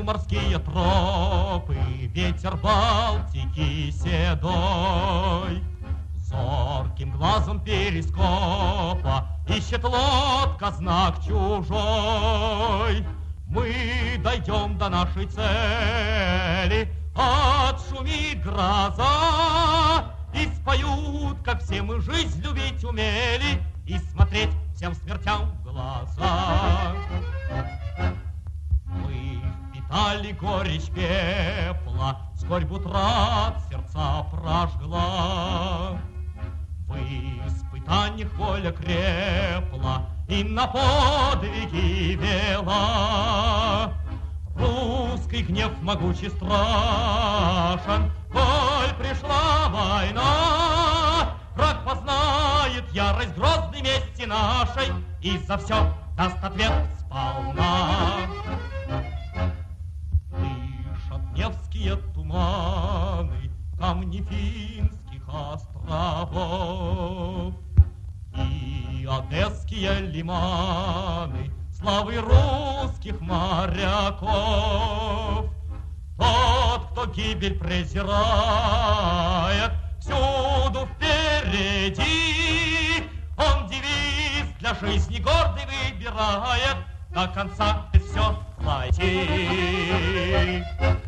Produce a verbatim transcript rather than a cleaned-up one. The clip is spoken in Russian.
Знаю морские тропы, ветер Балтики седой. Зорким глазом перископа ищет лодка знак чужой. Мы дойдем до нашей цели, отшумит гроза, и споют, как все мы жизнь любить умели, и смотреть всем смертям в глаза. Мы впитали горечь пепла, скорбь утрат сердца прожгла. В испытаниях воля крепла и на подвиги вела. Русский гнев могучий страшен, коль пришла война. Враг познает ярость грозной мести нашей и за все даст ответ сполна. Дышат невские туманы, камни финских островов и одесские лиманы славы русских моряков. Тот, кто гибель презирает, всюду впереди, он девиз для жизни гордый выбирает, до конца все пройти.